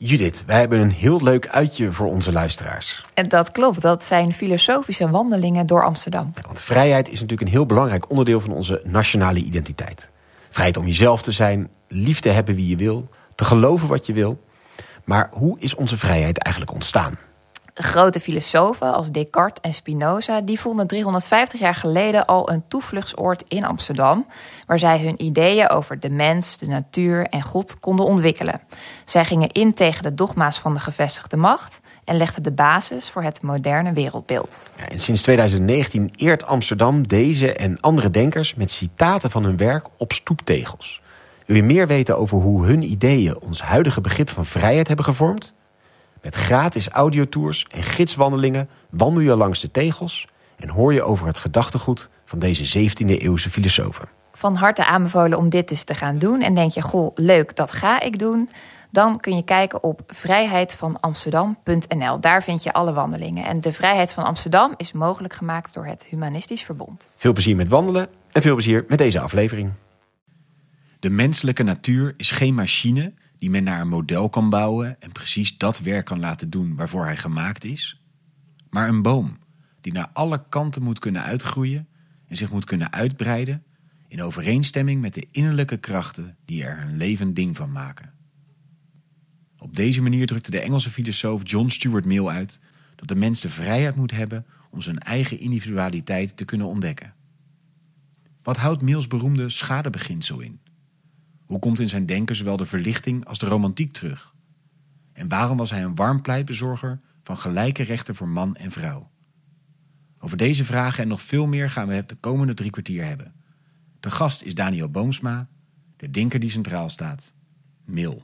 Judith, wij hebben een heel leuk uitje voor onze luisteraars. En dat klopt, dat zijn filosofische wandelingen door Amsterdam. Ja, want vrijheid is natuurlijk een heel belangrijk onderdeel van onze nationale identiteit. Vrijheid om jezelf te zijn, lief te hebben wie je wil, te geloven wat je wil. Maar hoe is onze vrijheid eigenlijk ontstaan? Grote filosofen als Descartes en Spinoza die vonden 350 jaar geleden al een toevluchtsoord in Amsterdam, waar zij hun ideeën over de mens, de natuur en God konden ontwikkelen. Zij gingen in tegen de dogma's van de gevestigde macht en legden de basis voor het moderne wereldbeeld. Ja, en sinds 2019 eert Amsterdam deze en andere denkers met citaten van hun werk op stoeptegels. Wil je meer weten over hoe hun ideeën ons huidige begrip van vrijheid hebben gevormd? Met gratis audiotours en gidswandelingen wandel je langs de tegels en hoor je over het gedachtegoed van deze 17e-eeuwse filosofen. Van harte aanbevolen om dit eens te gaan doen. En denk je, goh, leuk, dat ga ik doen. Dan kun je kijken op vrijheidvanamsterdam.nl. Daar vind je alle wandelingen. En de Vrijheid van Amsterdam is mogelijk gemaakt door het Humanistisch Verbond. Veel plezier met wandelen en veel plezier met deze aflevering. De menselijke natuur is geen machine die men naar een model kan bouwen en precies dat werk kan laten doen waarvoor hij gemaakt is. Maar een boom die naar alle kanten moet kunnen uitgroeien en zich moet kunnen uitbreiden in overeenstemming met de innerlijke krachten die er een levend ding van maken. Op deze manier drukte de Engelse filosoof John Stuart Mill uit dat de mens de vrijheid moet hebben om zijn eigen individualiteit te kunnen ontdekken. Wat houdt Mills beroemde schadebeginsel in? Hoe komt in zijn denken zowel de verlichting als de romantiek terug? En waarom was hij een warm pleitbezorger van gelijke rechten voor man en vrouw? Over deze vragen en nog veel meer gaan we het de komende 3 kwartier hebben. De gast is Daniel Boomsma, de denker die centraal staat, Mill.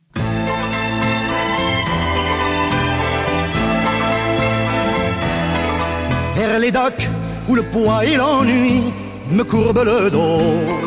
Vers les docks où le poids et l'ennui me courbent le dos.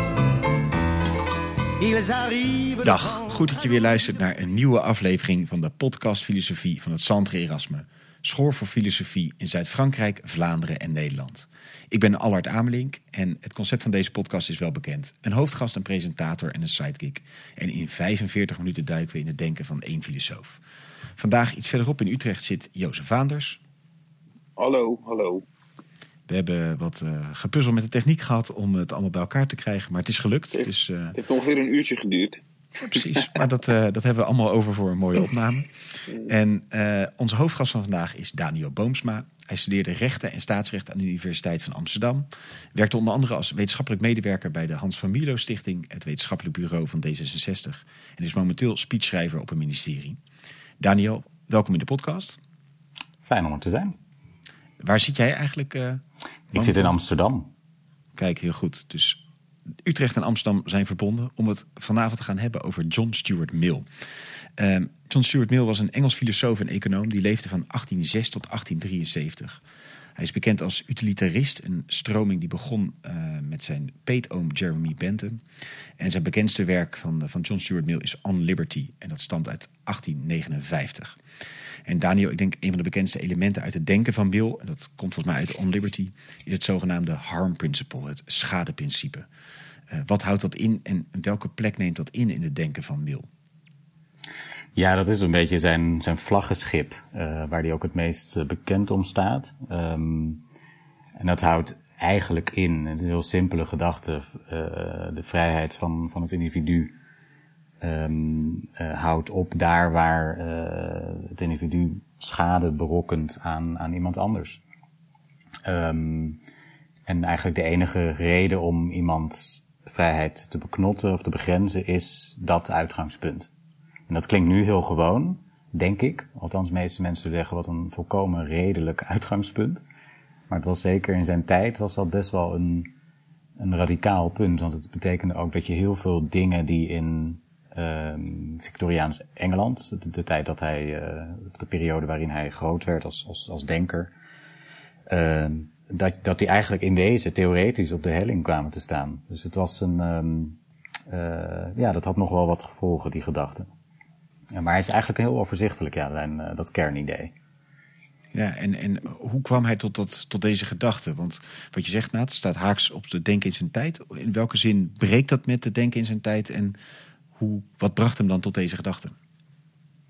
Dag, goed dat je weer luistert naar een nieuwe aflevering van de podcast Filosofie van het Centre Erasme, school voor filosofie in Zuid-Frankrijk, Vlaanderen en Nederland. Ik ben Allard Amelink en het concept van deze podcast is wel bekend. Een hoofdgast, een presentator en een sidekick. En in 45 minuten duiken we in het denken van 1 filosoof. Vandaag iets verderop in Utrecht zit Jozef Vaanders. Hallo. We hebben wat gepuzzel met de techniek gehad om het allemaal bij elkaar te krijgen, maar het is gelukt. Het heeft ongeveer een uurtje geduurd. Precies, maar dat hebben we allemaal over voor een mooie opname. En onze hoofdgast van vandaag is Daniel Boomsma. Hij studeerde rechten en staatsrecht aan de Universiteit van Amsterdam. Werkte onder andere als wetenschappelijk medewerker bij de Hans van Mierlo Stichting, het wetenschappelijk bureau van D66. En is momenteel speechschrijver op een ministerie. Daniel, welkom in de podcast. Fijn om er te zijn. Waar zit jij eigenlijk? Ik zit in Amsterdam. Kijk, heel goed. Dus Utrecht en Amsterdam zijn verbonden om het vanavond te gaan hebben over John Stuart Mill. John Stuart Mill was een Engels filosoof en econoom die leefde van 1806 tot 1873. Hij is bekend als utilitarist, een stroming die begon met zijn peetoom Jeremy Bentham. En zijn bekendste werk van John Stuart Mill is On Liberty en dat stamt uit 1859. En Daniel, ik denk een van de bekendste elementen uit het denken van Mill, en dat komt volgens mij uit On Liberty, is het zogenaamde harm principle, het schadeprincipe. Wat houdt dat in en welke plek neemt dat in het denken van Mill? Ja, dat is een beetje zijn vlaggenschip, waar hij ook het meest bekend om staat. En dat houdt eigenlijk in, het is een heel simpele gedachte, de vrijheid van het individu houdt op daar waar het individu schade berokkent aan iemand anders. En eigenlijk de enige reden om iemands vrijheid te beknotten of te begrenzen is dat uitgangspunt. En dat klinkt nu heel gewoon, denk ik. Althans, de meeste mensen zeggen wat een volkomen redelijk uitgangspunt. Maar het was zeker in zijn tijd was dat best wel een radicaal punt. Want het betekende ook dat je heel veel dingen die in Victoriaans Engeland, de tijd dat hij, de periode waarin hij groot werd als denker, dat die eigenlijk in wezen theoretisch op de helling kwamen te staan. Dus het was dat had nog wel wat gevolgen, die gedachte. Ja, maar hij is eigenlijk heel overzichtelijk, dat kernidee. Ja, en hoe kwam hij tot deze gedachte? Want wat je zegt, het staat haaks op de denken in zijn tijd. In welke zin breekt dat met de denken in zijn tijd? En wat bracht hem dan tot deze gedachte?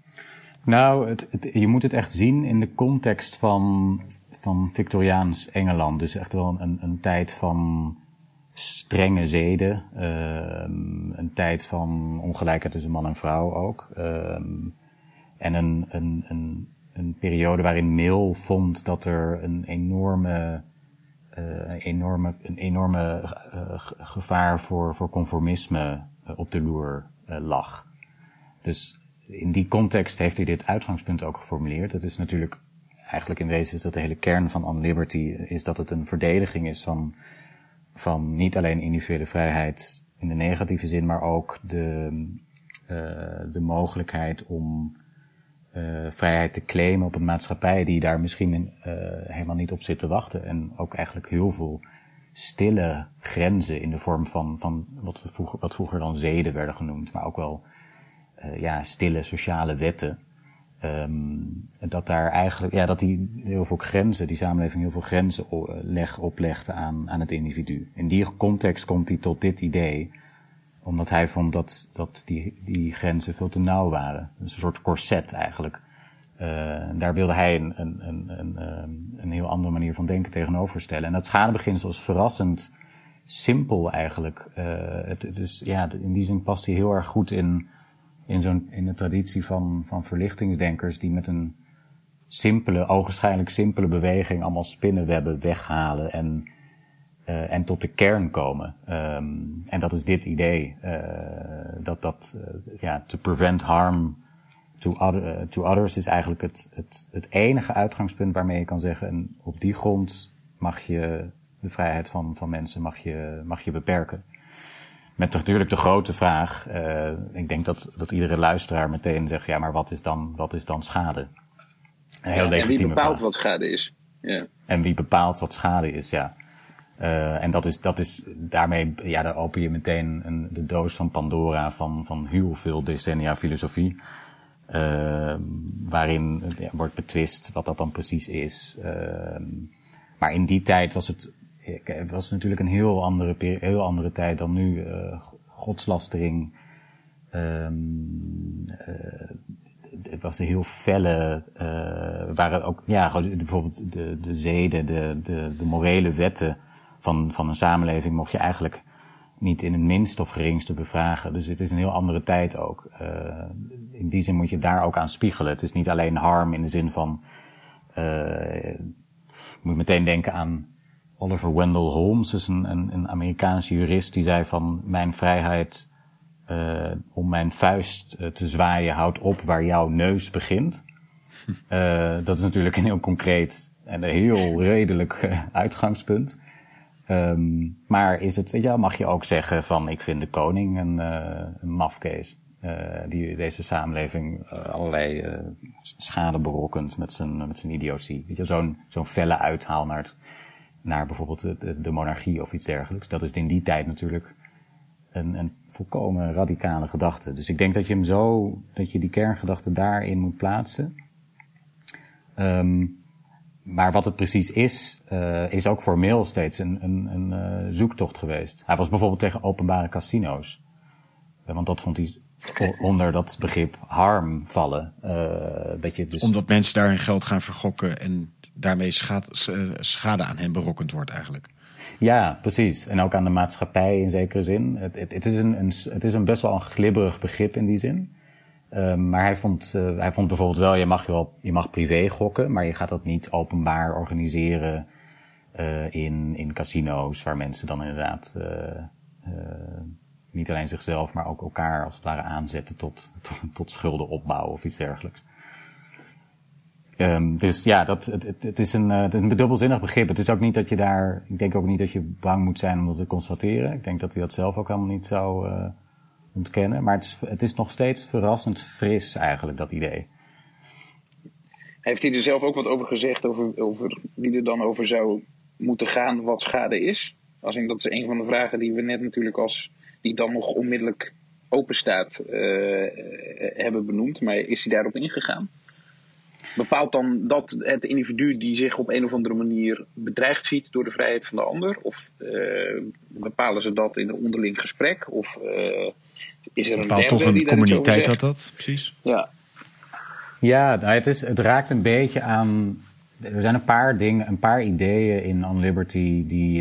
Nou, je moet het echt zien in de context van Victoriaans Engeland. Dus echt wel een tijd van strenge zeden. Een tijd van ongelijkheid tussen man en vrouw ook. En een periode waarin Mill vond dat er een enorme gevaar voor conformisme op de loer lag. Dus in die context heeft hij dit uitgangspunt ook geformuleerd. Het is natuurlijk, eigenlijk in wezen is dat de hele kern van On Liberty, is dat het een verdediging is van niet alleen individuele vrijheid in de negatieve zin, maar ook de mogelijkheid om vrijheid te claimen op een maatschappij die daar misschien helemaal niet op zit te wachten. En ook eigenlijk heel veel stille grenzen in de vorm van wat vroeger dan zeden werden genoemd, maar ook wel stille sociale wetten. Dat daar eigenlijk, dat die heel veel grenzen, die samenleving heel veel grenzen oplegde aan het individu. In die context komt hij tot dit idee, omdat hij vond dat die grenzen veel te nauw waren. Dus een soort corset eigenlijk. Daar wilde hij een heel andere manier van denken tegenover stellen. En dat schadebeginsel is verrassend simpel eigenlijk. Het is, in die zin past hij heel erg goed in de traditie van verlichtingsdenkers die met een ogenschijnlijk simpele beweging allemaal spinnenwebben weghalen en tot de kern komen. En dat is dit idee. To prevent harm to others is eigenlijk het enige uitgangspunt waarmee je kan zeggen, en op die grond mag je de vrijheid van mensen mag je beperken. Met natuurlijk de grote vraag, ik denk dat iedere luisteraar meteen zegt, ja, maar wat is dan schade? Een heel legitieme vraag. En wie bepaalt wat schade is? Ja. En wie bepaalt wat schade is, ja. En dat is daarmee, daar open je meteen de doos van Pandora van heel veel decennia filosofie. Waarin wordt betwist wat dat dan precies is. Maar in die tijd was was natuurlijk een heel andere tijd dan nu. Godslastering. Het was een heel felle, waren ook, bijvoorbeeld de zeden, de morele wetten van een samenleving mocht je eigenlijk niet in het minste of geringste bevragen. Dus het is een heel andere tijd ook. In die zin moet je daar ook aan spiegelen. Het is niet alleen harm in de zin van, je moet meteen denken aan Oliver Wendell Holmes, dus een Amerikaanse jurist die zei van, mijn vrijheid om mijn vuist te zwaaien houdt op waar jouw neus begint. Dat is natuurlijk een heel concreet en een heel redelijk uitgangspunt. Maar is het, mag je ook zeggen van, ik vind de koning een mafkees. Die deze samenleving allerlei schade berokkent met zijn idiotie. Weet je, zo'n felle uithaal naar bijvoorbeeld de monarchie of iets dergelijks. Dat is in die tijd natuurlijk een volkomen radicale gedachte. Dus ik denk dat je die kerngedachte daarin moet plaatsen. Maar wat het precies is ook formeel steeds een zoektocht geweest. Hij was bijvoorbeeld tegen openbare casino's. Want dat vond hij onder dat begrip harm vallen. Omdat mensen daar hun geld gaan vergokken en daarmee schade aan hen berokkend wordt eigenlijk. Ja, precies. En ook aan de maatschappij in zekere zin. Het is een best wel een glibberig begrip in die zin. Maar hij vond bijvoorbeeld wel, je mag privé gokken, maar je gaat dat niet openbaar organiseren in casino's, waar mensen dan inderdaad niet alleen zichzelf, maar ook elkaar als het ware aanzetten tot schulden opbouwen of iets dergelijks. Dus ja, het is een dubbelzinnig begrip. Het is ook niet dat ik denk ook niet dat je bang moet zijn om dat te constateren. Ik denk dat hij dat zelf ook helemaal niet zou ontkennen. Maar het is nog steeds verrassend fris eigenlijk, dat idee. Heeft hij er zelf ook wat over gezegd, over wie er dan over zou moeten gaan wat schade is? Dat is een van de vragen die we net natuurlijk die dan nog onmiddellijk open staat, hebben benoemd. Maar is hij daarop ingegaan? Bepaalt dan dat het individu die zich op een of andere manier bedreigd ziet door de vrijheid van de ander? Of bepalen ze dat in een onderling gesprek? Of is er een bepaalt toch een communiteit dat precies? Ja. Ja, nou, het raakt een beetje aan... Er zijn een paar ideeën in On Liberty die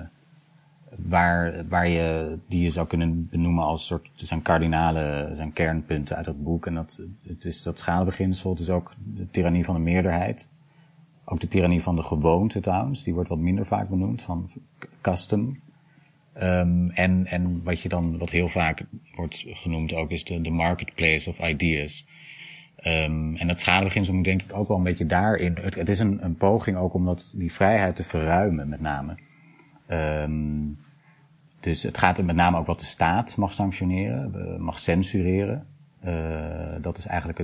je zou kunnen benoemen als soort zijn kernpunten uit het boek. En het is dat schadebeginsel, het is ook de tirannie van de meerderheid. Ook de tirannie van de gewoonte trouwens, die wordt wat minder vaak benoemd, van custom. En wat heel vaak wordt genoemd ook is de marketplace of ideas. En dat schadebeginsel moet denk ik ook wel een beetje daarin. Het is een poging ook om die vrijheid te verruimen, met name. Dus het gaat met name ook wat de staat mag sanctioneren, mag censureren. Dat is eigenlijk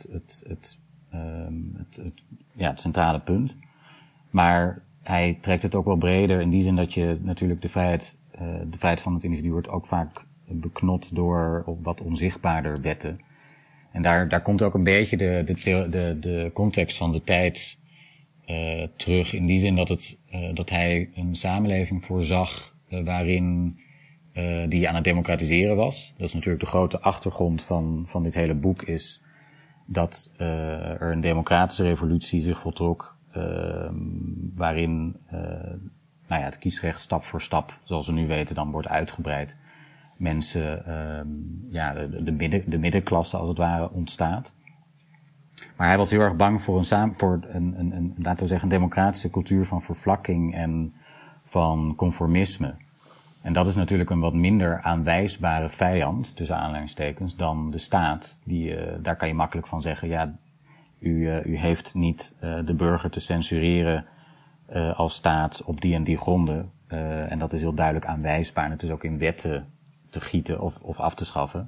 het centrale punt. Maar hij trekt het ook wel breder in die zin dat je natuurlijk de vrijheid van het individu wordt ook vaak beknot door wat onzichtbaarder wetten. En daar komt ook een beetje de context van de tijd terug. In die zin dat hij een samenleving voorzag waarin die aan het democratiseren was. Dat is natuurlijk de grote achtergrond van dit hele boek, is dat er een democratische revolutie zich voltrok, waarin het kiesrecht stap voor stap, zoals we nu weten, dan wordt uitgebreid. Mensen, de middenklasse als het ware ontstaat. Maar hij was heel erg bang voor laten we zeggen, een democratische cultuur van vervlakking en van conformisme. En dat is natuurlijk een wat minder aanwijsbare vijand, tussen aanhalingstekens, dan de staat. Daar kan je makkelijk van zeggen, ja, u heeft niet de burger te censureren als staat op die en die gronden. En dat is heel duidelijk aanwijsbaar. En het is ook in wetten te gieten of af te schaffen.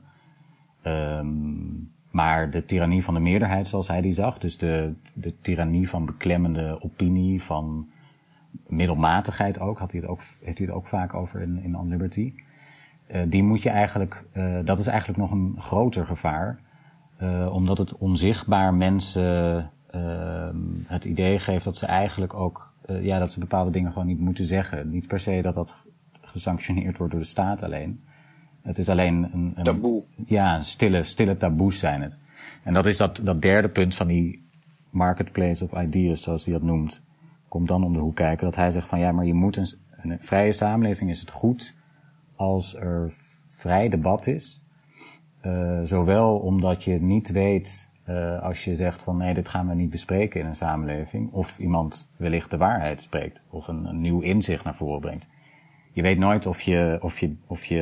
Maar de tirannie van de meerderheid, zoals hij die zag, dus de tirannie van beklemmende opinie, van middelmatigheid ook, heeft hij het ook vaak over in On Liberty. Die moet je eigenlijk, dat is eigenlijk nog een groter gevaar, omdat het onzichtbaar mensen het idee geeft dat ze eigenlijk ook, dat ze bepaalde dingen gewoon niet moeten zeggen. Niet per se dat gesanctioneerd wordt door de staat alleen. Het is alleen een taboe. Ja, stille taboes zijn het. En dat is dat derde punt van die marketplace of ideas, zoals hij dat noemt, komt dan om de hoek kijken. Dat hij zegt van ja, maar je moet een vrije samenleving is het goed als er vrij debat is. Zowel omdat je niet weet, als je zegt van nee, dit gaan we niet bespreken in een samenleving, of iemand wellicht de waarheid spreekt, of een nieuw inzicht naar voren brengt. Je weet nooit of je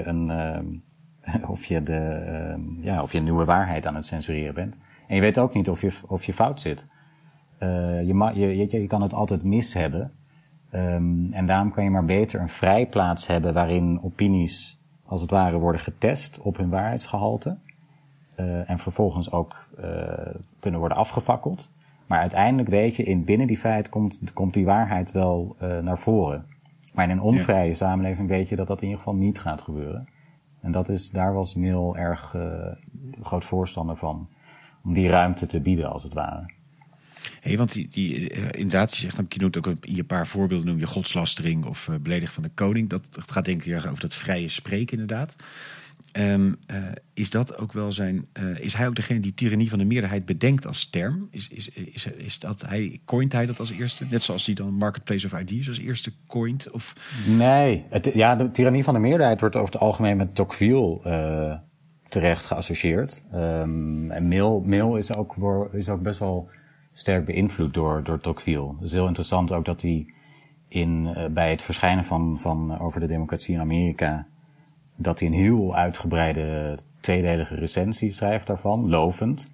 een nieuwe waarheid aan het censureren bent. En je weet ook niet of je fout zit. Je kan het altijd mis hebben. En daarom kan je maar beter een vrijplaats hebben waarin opinies als het ware worden getest op hun waarheidsgehalte. En vervolgens ook kunnen worden afgefakkeld. Maar uiteindelijk weet je, binnen die vrijheid komt die waarheid wel naar voren. Maar in een onvrije samenleving weet je dat in ieder geval niet gaat gebeuren. En daar was Mill erg groot voorstander van. Om die ruimte te bieden, als het ware. Hey, want inderdaad, je noemt ook in je paar voorbeelden, noem je godslastering of beledigen van de koning. Dat gaat denk ik over dat vrije spreken inderdaad. Is dat ook wel is hij ook degene die tirannie van de meerderheid bedenkt als term? Coint hij dat als eerste? Net zoals hij dan Marketplace of Ideas als eerste coint? Of? Nee, de tirannie van de meerderheid wordt over het algemeen met Tocqueville terecht geassocieerd. En Mill is ook best wel sterk beïnvloed door Tocqueville. Het is heel interessant ook dat hij bij het verschijnen van over de democratie in Amerika, dat hij een heel uitgebreide tweedelige recensie schrijft daarvan, lovend.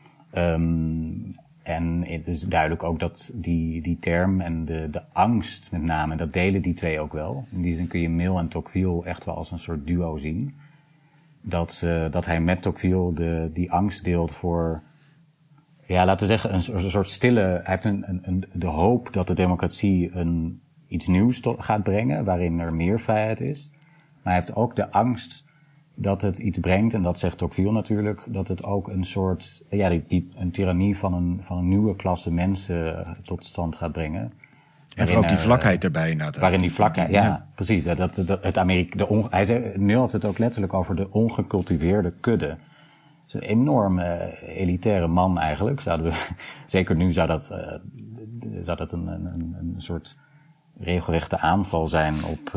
En het is duidelijk ook dat die term en de angst met name, dat delen die twee ook wel. In die zin kun je Mill en Tocqueville echt wel als een soort duo zien. Dat hij met Tocqueville die angst deelt voor, ja, laten we zeggen, een soort stille. Hij heeft de hoop dat de democratie iets nieuws gaat brengen, waarin er meer vrijheid is. Maar hij heeft ook de angst dat het iets brengt, en dat zegt Tocqueville natuurlijk, dat het ook een soort, een tirannie van een nieuwe klasse mensen tot stand gaat brengen. En ook die vlakheid erbij. Waarin die vlakheid, ja, precies. Mill heeft het ook letterlijk over de ongecultiveerde kudde. is een enorm elitaire man eigenlijk. Zeker nu zou dat een soort regelrechte aanval zijn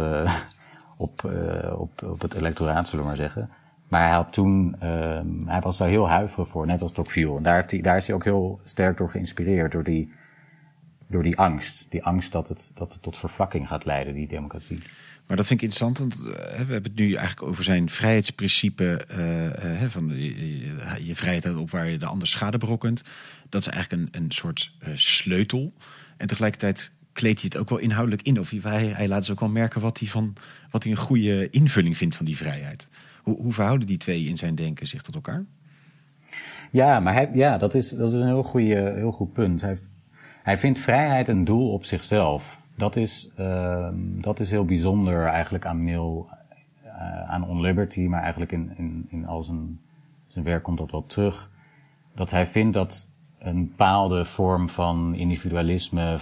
op het electoraat, zullen we maar zeggen. Maar hij had toen, hij was daar heel huiverig voor, net als Tocqueville. En daar is hij ook heel sterk door geïnspireerd, door die angst. Die angst dat het tot vervlakking gaat leiden, die democratie. Maar dat vind ik interessant, want we hebben het nu eigenlijk over zijn vrijheidsprincipe, van je vrijheid op waar je de ander schade berokkent. Dat is eigenlijk een soort sleutel. En tegelijkertijd kleedt hij het ook wel inhoudelijk in. Of hij laat dus ook wel merken wat hij een goede invulling vindt van die vrijheid. Hoe verhouden die twee in zijn denken zich tot elkaar? Ja, maar dat is een heel goed punt. Hij vindt vrijheid een doel op zichzelf. Dat is heel bijzonder eigenlijk aan Mill, aan On Liberty, maar eigenlijk in al zijn werk komt dat wel terug. Dat hij vindt dat een bepaalde vorm van individualisme,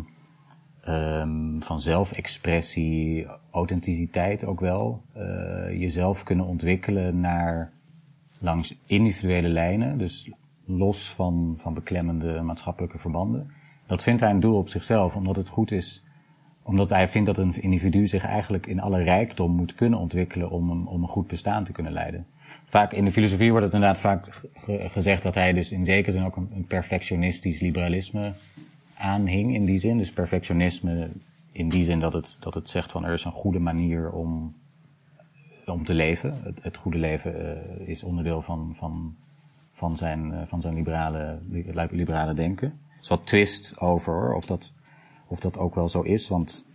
van zelfexpressie, authenticiteit ook wel, jezelf kunnen ontwikkelen langs individuele lijnen, dus los van beklemmende maatschappelijke verbanden. Dat vindt hij een doel op zichzelf, omdat het goed is, omdat hij vindt dat een individu zich eigenlijk in alle rijkdom moet kunnen ontwikkelen om een goed bestaan te kunnen leiden. Vaak in de filosofie wordt het inderdaad vaak gezegd dat hij dus in zekere zin ook een perfectionistisch liberalisme aanhing in die zin. Dus perfectionisme in die zin dat het zegt van er is een goede manier om te leven. Het goede leven is onderdeel van zijn liberale denken. Er is wat twist over of dat ook wel zo is, want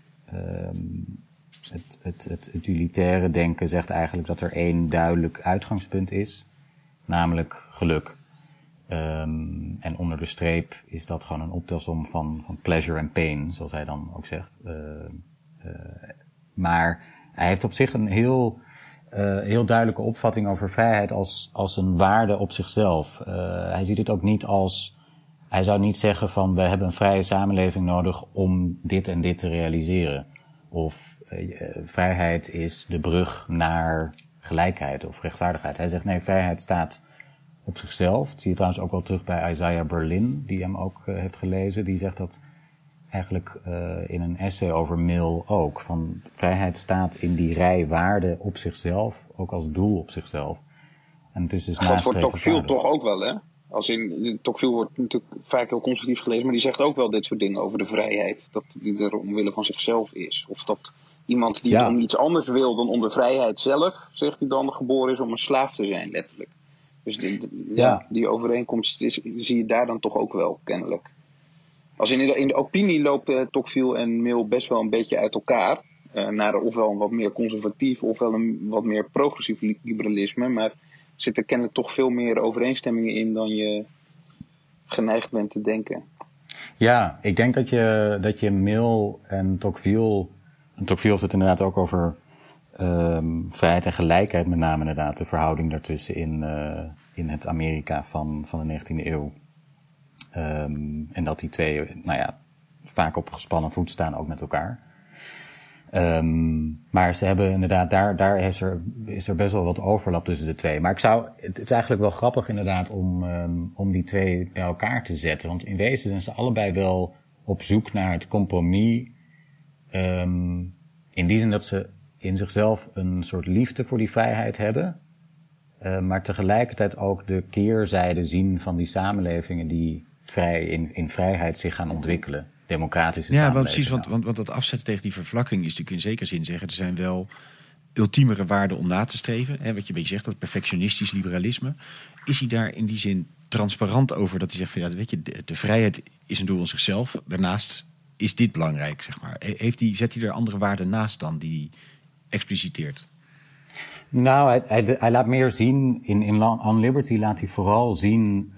het utilitaire denken zegt eigenlijk dat er één duidelijk uitgangspunt is, namelijk geluk. En onder de streep is dat gewoon een optelsom van pleasure en pain, zoals hij dan ook zegt. Maar hij heeft op zich een heel duidelijke opvatting over vrijheid als een waarde op zichzelf. Hij ziet het ook niet als, hij zou niet zeggen van we hebben een vrije samenleving nodig om dit en dit te realiseren. Of vrijheid is de brug naar gelijkheid of rechtvaardigheid. Hij zegt nee, vrijheid staat op zichzelf. Dat zie je trouwens ook wel terug bij Isaiah Berlin, die hem ook heeft gelezen. Die zegt dat eigenlijk in een essay over Mill ook. Van vrijheid staat in die rij waarden op zichzelf, ook als doel op zichzelf. En het is dus dat wordt Tocqueville toch ook wel, hè? Als in Tocqueville wordt natuurlijk vaak heel conservatief gelezen, maar die zegt ook wel dit soort dingen over de vrijheid. Dat die er omwille van zichzelf is. Of dat iemand die om iets anders wil dan om de vrijheid zelf, zegt hij dan, geboren is om een slaaf te zijn, letterlijk. Dus die overeenkomst zie je daar dan toch ook wel, kennelijk. Als in de opinie lopen Tocqueville en Mill best wel een beetje uit elkaar. Naar ofwel een wat meer conservatief, ofwel een wat meer progressief liberalisme. Maar er zitten kennelijk toch veel meer overeenstemmingen in dan je geneigd bent te denken. Ja, ik denk dat je Mill en Tocqueville... En Tocqueville heeft het inderdaad ook over vrijheid en gelijkheid, met name inderdaad. De verhouding daartussen in het Amerika van de 19e eeuw. En dat die twee, vaak op gespannen voet staan, ook met elkaar. Maar ze hebben inderdaad, daar is er best wel wat overlap tussen de twee. Maar het is eigenlijk wel grappig inderdaad om die twee bij elkaar te zetten. Want in wezen zijn ze allebei wel op zoek naar het compromis. In die zin dat ze in zichzelf een soort liefde voor die vrijheid hebben. Maar tegelijkertijd ook de keerzijde zien van die samenlevingen die in vrijheid zich gaan ontwikkelen. Democratische samenlevingen. Ja, precies, want dat afzetten tegen die vervlakking is natuurlijk in zekere zin zeggen, er zijn wel ultiemere waarden om na te streven. Hè, wat je een beetje zegt, dat perfectionistisch liberalisme. Is hij daar in die zin transparant over dat hij zegt van weet je, de vrijheid is een doel in zichzelf. Daarnaast is dit belangrijk, zeg maar. Zet hij er andere waarden naast dan die hij expliciteert? Nou, hij laat meer zien, in On Liberty laat hij vooral zien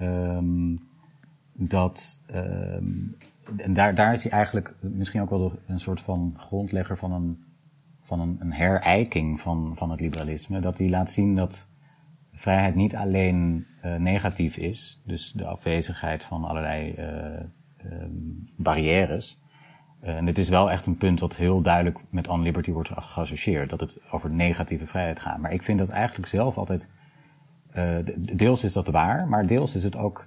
dat, en daar is hij eigenlijk misschien ook wel een soort van grondlegger van een herijking van het liberalisme. Dat hij laat zien dat vrijheid niet alleen negatief is, dus de afwezigheid van allerlei barrières. En dit is wel echt een punt dat heel duidelijk met On Liberty wordt geassocieerd. Dat het over negatieve vrijheid gaat. Maar ik vind dat eigenlijk zelf altijd deels is dat waar, maar deels is het ook,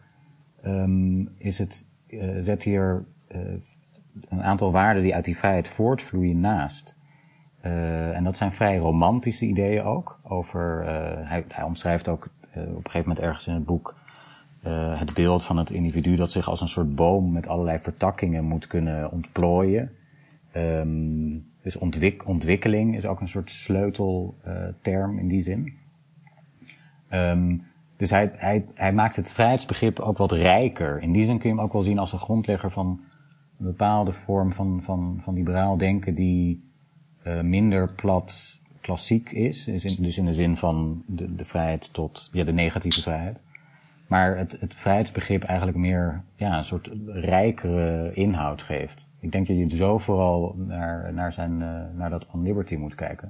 zet hier een aantal waarden die uit die vrijheid voortvloeien naast. En dat zijn vrij romantische ideeën ook. Hij omschrijft ook op een gegeven moment ergens in het boek het beeld van het individu dat zich als een soort boom met allerlei vertakkingen moet kunnen ontplooien. Dus ontwikkeling is ook een soort sleutelterm in die zin. Dus hij maakt het vrijheidsbegrip ook wat rijker. In die zin kun je hem ook wel zien als een grondlegger van een bepaalde vorm van liberaal denken die minder plat klassiek is. Dus in de zin van de vrijheid tot de negatieve vrijheid. Maar het vrijheidsbegrip eigenlijk meer een soort rijkere inhoud geeft. Ik denk dat je zo vooral naar dat On Liberty moet kijken.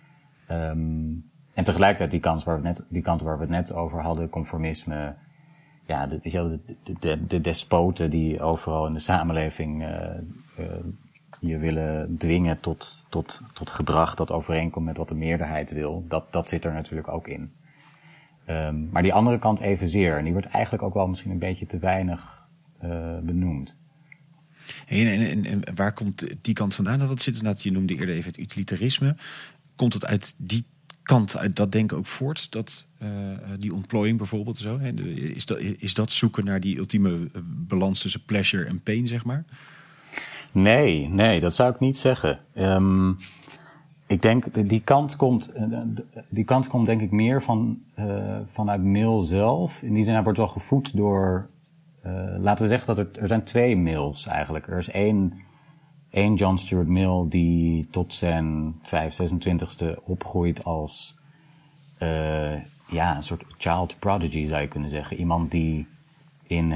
En tegelijkertijd die kant waar we het net over hadden, conformisme. Ja, de despoten die overal in de samenleving je willen dwingen tot gedrag dat overeenkomt met wat de meerderheid wil. Dat zit er natuurlijk ook in. Maar die andere kant evenzeer. En die wordt eigenlijk ook wel misschien een beetje te weinig benoemd. En waar komt die kant vandaan? Dat zit inderdaad, je noemde eerder even het utilitarisme. Komt het uit die kant, uit dat denken ook voort? Die ontplooiing bijvoorbeeld zo? Is dat zoeken naar die ultieme balans tussen pleasure en pain, zeg maar? Nee, dat zou ik niet zeggen. Ik denk, die kant komt denk ik meer vanuit Mill zelf. In die zin, hij wordt wel gevoed door, laten we zeggen dat er zijn twee Mills eigenlijk. Er is één John Stuart Mill die tot zijn 26e opgroeit als, een soort child prodigy zou je kunnen zeggen. Iemand die in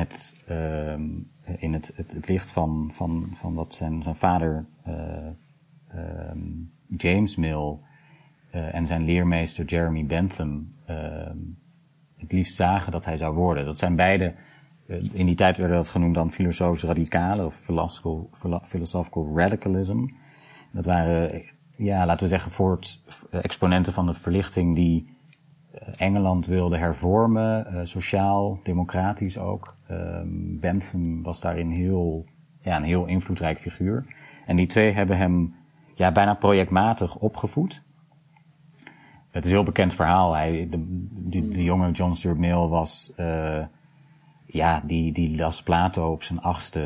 het licht van wat zijn vader, James Mill en zijn leermeester Jeremy Bentham het liefst zagen dat hij zou worden. Dat zijn beide, in die tijd werden dat genoemd dan filosofisch radicalen of philosophical radicalism. Dat waren, laten we zeggen, exponenten van de verlichting die Engeland wilde hervormen, sociaal, democratisch ook. Bentham was daarin een heel invloedrijk figuur. En die twee hebben hem bijna projectmatig opgevoed. Het is een heel bekend verhaal. De jonge John Stuart Mill was, die las Plato op zijn 8e.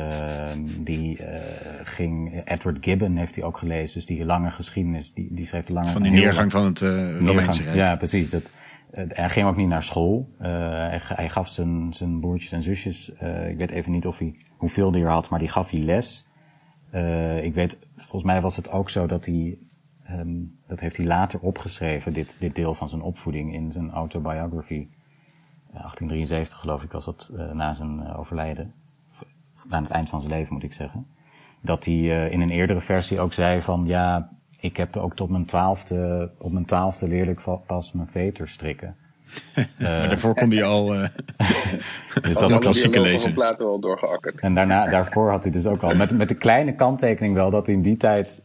Edward Gibbon heeft hij ook gelezen. Dus die lange geschiedenis, die schreef de lange... Van die neergang van het Romeinse Rijk. Ja, precies. Hij ging ook niet naar school. Hij gaf zijn broertjes en zusjes, ik weet even niet hoeveel hij er had, maar die gaf hij les. Ik weet, volgens mij was het ook zo dat hij, dat heeft hij later opgeschreven, dit deel van zijn opvoeding in zijn autobiography. 1873 geloof ik was dat, na zijn overlijden. Aan het eind van zijn leven moet ik zeggen. Dat hij in een eerdere versie ook zei van, ik heb ook op mijn 12e leerde ik pas mijn veter strikken. Maar daarvoor kon hij al dus dat klassieke lezen. Van Plato al doorgeakkerd. En daarvoor had hij dus ook al, met de kleine kanttekening wel, dat in die tijd,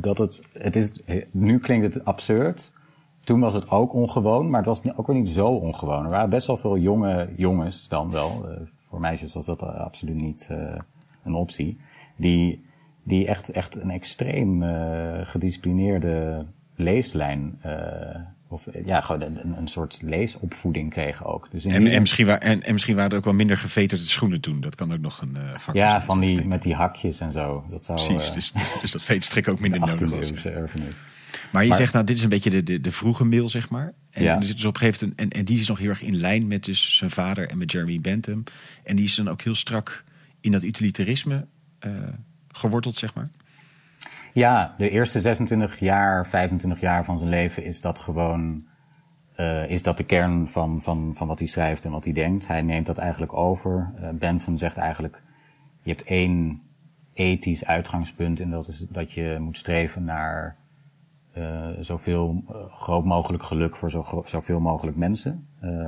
nu klinkt het absurd. Toen was het ook ongewoon, maar het was ook weer niet zo ongewoon. Er waren best wel veel jonge jongens dan wel. Voor meisjes was dat absoluut niet een optie. Die echt een extreem gedisciplineerde leeslijn, gewoon een soort leesopvoeding kregen ook. Dus misschien waren er ook wel minder geveterde schoenen toen. Dat kan ook nog een factor zijn. Met die hakjes en zo. Dat zou, precies, dus dat veetstrik ook minder nodig was. Erfenis. Maar je zegt, dit is een beetje de vroege Mill, zeg maar. En er zit dus op een gegeven moment, en die is nog heel erg in lijn met dus zijn vader en met Jeremy Bentham. En die is dan ook heel strak in dat utilitarisme geworteld, zeg maar. Ja, de eerste 26 jaar, 25 jaar van zijn leven is dat gewoon, is dat de kern van wat hij schrijft en wat hij denkt. Hij neemt dat eigenlijk over. Bentham zegt eigenlijk, je hebt één ethisch uitgangspunt en dat is dat je moet streven naar zoveel groot mogelijk geluk voor zoveel mogelijk mensen.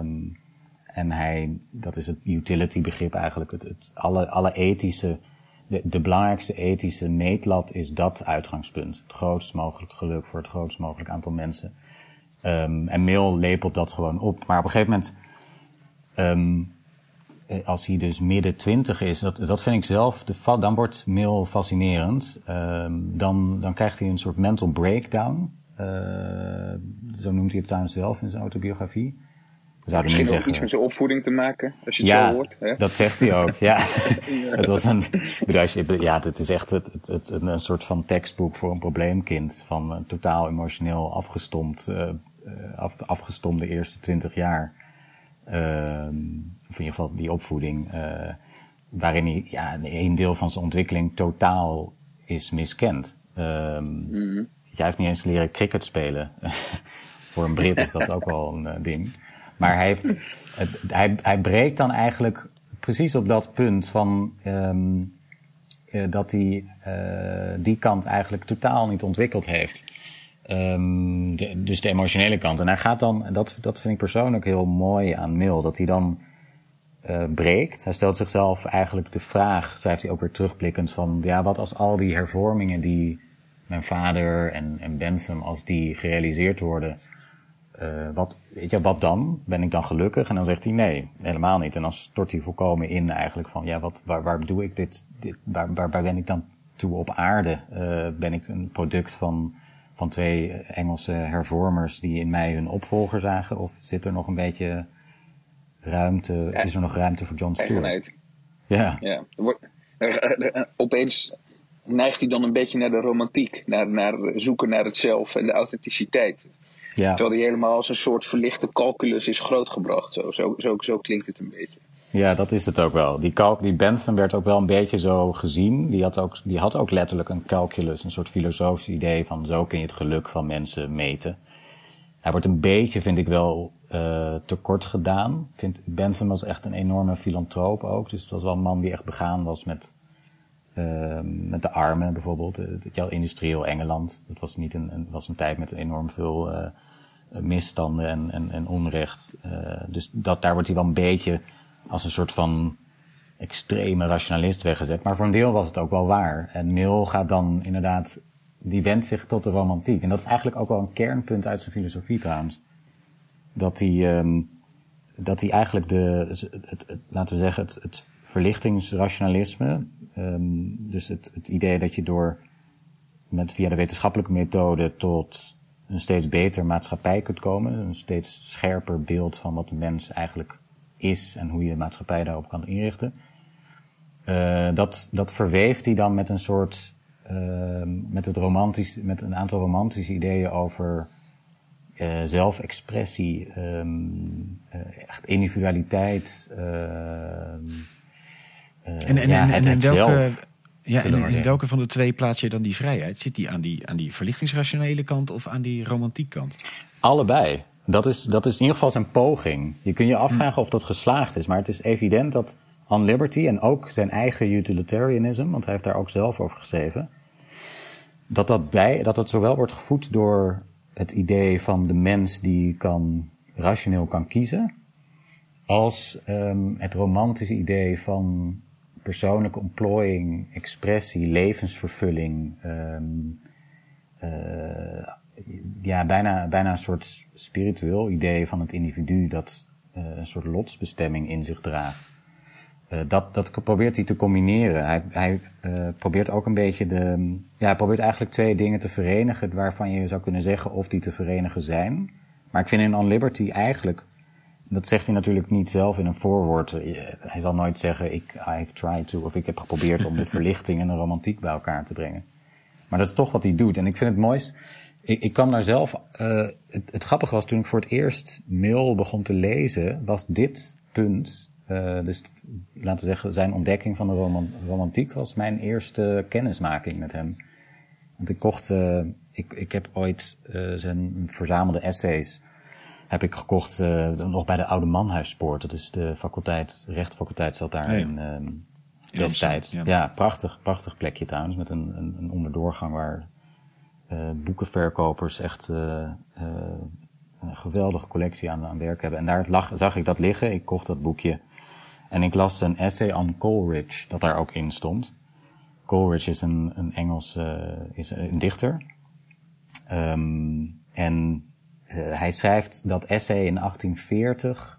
En dat is het utility begrip eigenlijk. Alle ethische, de belangrijkste ethische meetlat is dat uitgangspunt. Het grootst mogelijk geluk voor het grootst mogelijk aantal mensen. En Mill lepelt dat gewoon op. Maar op een gegeven moment, als hij dus midden 20 is, dat vind ik zelf, dan wordt Mill fascinerend. Dan krijgt hij een soort mental breakdown. Zo noemt hij het trouwens zelf in zijn autobiografie. Misschien ook iets met zijn opvoeding te maken, als je het zo hoort. Hè? Dat zegt hij ook, ja. Het was het is echt een soort van tekstboek voor een probleemkind. Van totaal emotioneel afgestomde eerste 20 jaar. Of in ieder geval die opvoeding. Waarin hij een deel van zijn ontwikkeling totaal is miskend. Hij heeft niet eens leren cricket spelen. Voor een Brit is dat ook wel een ding. Maar hij breekt dan eigenlijk precies op dat punt van dat hij die kant eigenlijk totaal niet ontwikkeld heeft. Dus de emotionele kant. En hij gaat dan, dat vind ik persoonlijk heel mooi aan Mill, dat hij dan breekt. Hij stelt zichzelf eigenlijk de vraag, schrijft hij ook weer terugblikkend van, ja, wat als al die hervormingen die mijn vader en Bentham, als die gerealiseerd worden, wat dan? Ben ik dan gelukkig? En dan zegt hij nee, helemaal niet. En dan stort hij volkomen in eigenlijk van, ja, waar doe ik dit waar ben ik dan toe op aarde? Ben ik een product van 2 Engelse hervormers die in mij hun opvolger zagen? Of zit er nog een beetje ruimte, is er nog ruimte voor John Stuart? Ja. Opeens neigt hij dan een beetje naar de romantiek, naar zoeken naar het zelf en de authenticiteit. Ja. Terwijl hij helemaal als een soort verlichte calculus is grootgebracht. Zo klinkt het een beetje. Ja, dat is het ook wel. Die Bentham werd ook wel een beetje zo gezien. Die had ook letterlijk een calculus, een soort filosofisch idee van zo kun je het geluk van mensen meten. Hij wordt een beetje, vind ik wel, tekort gedaan. Bentham was echt een enorme filantroop ook. Dus het was wel een man die echt begaan was met de armen bijvoorbeeld. Industrieel Engeland. Het was was een tijd met enorm veel misstanden en onrecht. Dus daar wordt hij wel een beetje als een soort van extreme rationalist weggezet. Maar voor een deel was het ook wel waar. En Mill gaat dan inderdaad, die wendt zich tot de romantiek. En dat is eigenlijk ook wel een kernpunt uit zijn filosofie trouwens. Dat hij eigenlijk laten we zeggen, het verlichtingsrationalisme, dus het idee dat je via de wetenschappelijke methode tot een steeds beter maatschappij kunt komen, een steeds scherper beeld van wat de mens eigenlijk is en hoe je de maatschappij daarop kan inrichten. Dat verweeft hij dan met een soort, met een aantal romantische ideeën over zelfexpressie, echt individualiteit, in welke van de 2 plaats je dan die vrijheid? Zit die aan die verlichtingsrationele kant of aan die romantiek kant? Allebei. Dat is in ieder geval zijn poging. Je kunt je afvragen of dat geslaagd is, maar het is evident dat On Liberty en ook zijn eigen utilitarianism, want hij heeft daar ook zelf over geschreven, dat zowel wordt gevoed door het idee van de mens die rationeel kan kiezen, als het romantische idee van persoonlijke ontplooiing, expressie, levensvervulling, bijna een soort spiritueel idee van het individu dat een soort lotsbestemming in zich draagt. Dat probeert hij te combineren. Hij probeert ook een beetje hij probeert eigenlijk 2 dingen te verenigen waarvan je zou kunnen zeggen of die te verenigen zijn. Maar ik vind in On Liberty eigenlijk, dat zegt hij natuurlijk niet zelf in een voorwoord. Hij zal nooit zeggen, I've tried to, of ik heb geprobeerd om de verlichting en de romantiek bij elkaar te brengen. Maar dat is toch wat hij doet. En ik vind het mooist, ik kwam daar zelf, het grappige was toen ik voor het eerst Mill begon te lezen, was dit punt, dus laten we zeggen zijn ontdekking van de romantiek was mijn eerste kennismaking met hem. Want ik kocht, ik heb ooit zijn verzamelde essays heb ik gekocht nog bij de Oude Manhuispoort. Dat is de rechtenfaculteit zat daar in destijds. Ja, prachtig plekje trouwens, met een onderdoorgang waar boekenverkopers echt een geweldige collectie aan werk hebben. En daar zag ik dat liggen. Ik kocht dat boekje. En ik las een essay on Coleridge, dat daar ook in stond. Coleridge is een Engels, is een dichter. En hij schrijft dat essay in 1840...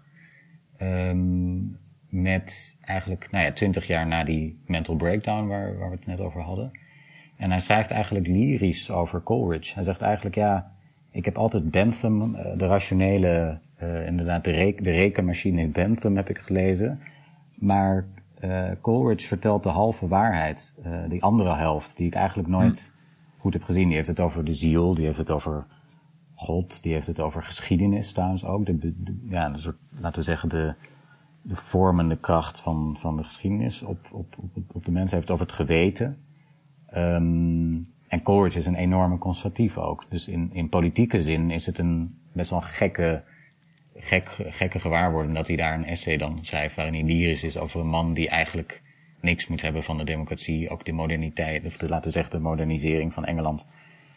met eigenlijk 20 jaar na die mental breakdown waar we het net over hadden. En hij schrijft eigenlijk lyrisch over Coleridge. Hij zegt eigenlijk, ik heb altijd Bentham, de rationele, inderdaad de rekenmachine in Bentham heb ik gelezen. Maar Coleridge vertelt de halve waarheid, die andere helft, die ik eigenlijk nooit goed heb gezien. Die heeft het over de ziel, die heeft het over God, die heeft het over geschiedenis trouwens ook. Een soort, laten we zeggen, de vormende kracht van de geschiedenis op de mens. Hij heeft het over het geweten. En Coleridge is een enorme conservatief ook. Dus in politieke zin is het een best wel gekke gewaarwording dat hij daar een essay dan schrijft waarin hij lyrisch is over een man die eigenlijk niks moet hebben van de democratie. Ook de moderniteit, of laten we zeggen de modernisering van Engeland